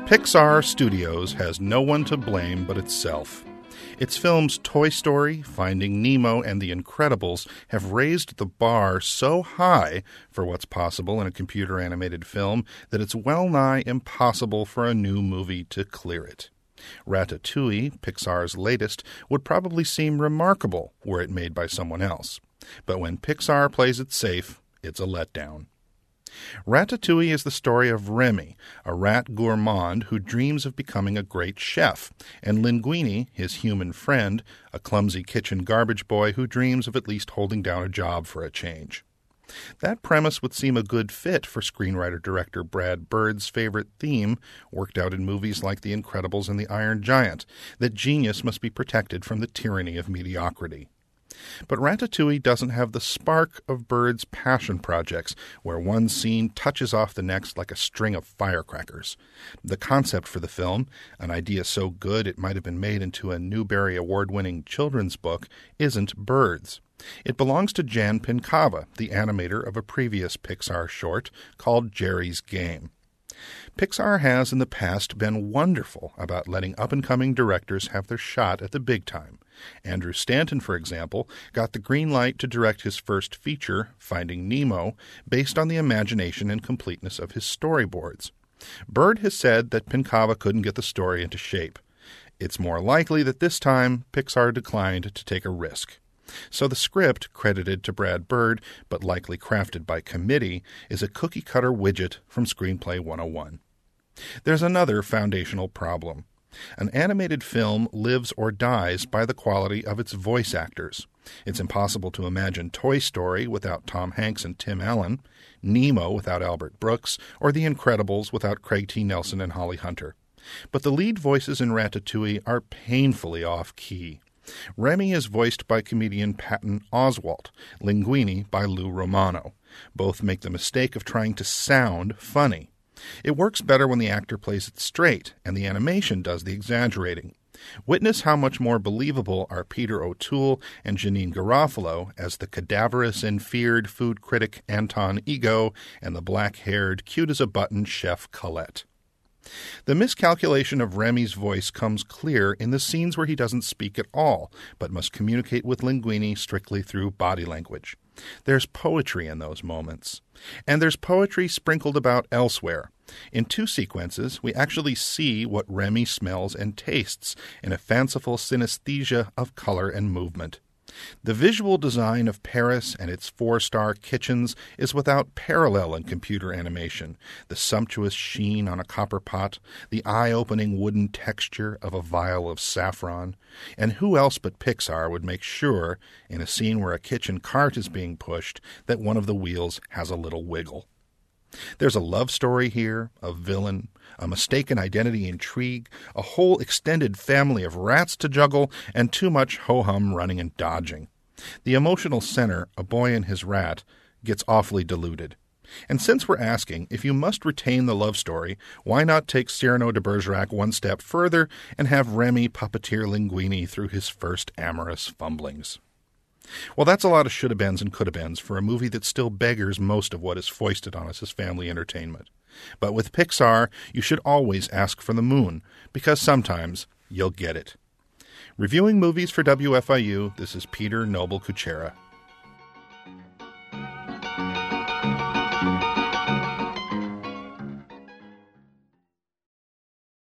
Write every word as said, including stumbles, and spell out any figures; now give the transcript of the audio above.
Pixar Studios has no one to blame but itself. Its films Toy Story, Finding Nemo, and The Incredibles have raised the bar so high for what's possible in a computer-animated film that it's well-nigh impossible for a new movie to clear it. Ratatouille, Pixar's latest, would probably seem remarkable were it made by someone else. But when Pixar plays it safe, it's a letdown. Ratatouille is the story of Remy, a rat gourmand who dreams of becoming a great chef, and Linguini, his human friend, a clumsy kitchen garbage boy who dreams of at least holding down a job for a change. That premise would seem a good fit for screenwriter-director Brad Bird's favorite theme, worked out in movies like The Incredibles and The Iron Giant, that genius must be protected from the tyranny of mediocrity. But Ratatouille doesn't have the spark of Bird's passion projects, where one scene touches off the next like a string of firecrackers. The concept for the film, an idea so good it might have been made into a Newbery Award-winning children's book, isn't Bird's. It belongs to Jan Pinkava, the animator of a previous Pixar short called Jerry's Game. Pixar has in the past been wonderful about letting up-and-coming directors have their shot at the big time. Andrew Stanton, for example, got the green light to direct his first feature, Finding Nemo, based on the imagination and completeness of his storyboards. Bird has said that Pinkava couldn't get the story into shape. It's more likely that this time Pixar declined to take a risk. So the script, credited to Brad Bird, but likely crafted by committee, is a cookie-cutter widget from Screenplay one oh one. There's another foundational problem. An animated film lives or dies by the quality of its voice actors. It's impossible to imagine Toy Story without Tom Hanks and Tim Allen, Nemo without Albert Brooks, or The Incredibles without Craig T. Nelson and Holly Hunter. But the lead voices in Ratatouille are painfully off-key. Remy is voiced by comedian Patton Oswalt, Linguini by Lou Romano. Both make the mistake of trying to sound funny. It works better when the actor plays it straight, and the animation does the exaggerating. Witness how much more believable are Peter O'Toole and Janeane Garofalo as the cadaverous and feared food critic Anton Ego and the black-haired, cute-as-a-button chef Colette. The miscalculation of Remy's voice comes clear in the scenes where he doesn't speak at all, but must communicate with Linguini strictly through body language. There's poetry in those moments. And there's poetry sprinkled about elsewhere. In two sequences, we actually see what Remy smells and tastes in a fanciful synesthesia of color and movement. The visual design of Paris and its four-star kitchens is without parallel in computer animation. The sumptuous sheen on a copper pot, the eye-opening wooden texture of a vial of saffron. And who else but Pixar would make sure, in a scene where a kitchen cart is being pushed, that one of the wheels has a little wiggle? There's a love story here, a villain, a mistaken identity intrigue, a whole extended family of rats to juggle, and too much ho-hum running and dodging. The emotional center, a boy and his rat, gets awfully diluted. And since we're asking, if you must retain the love story, why not take Cyrano de Bergerac one step further and have Remy puppeteer Linguini through his first amorous fumblings? Well, that's a lot of shoulda-beens and coulda-beens for a movie that still beggars most of what is foisted on us as family entertainment. But with Pixar, you should always ask for the moon, because sometimes you'll get it. Reviewing movies for W F I U, this is Peter Noble Kuchera.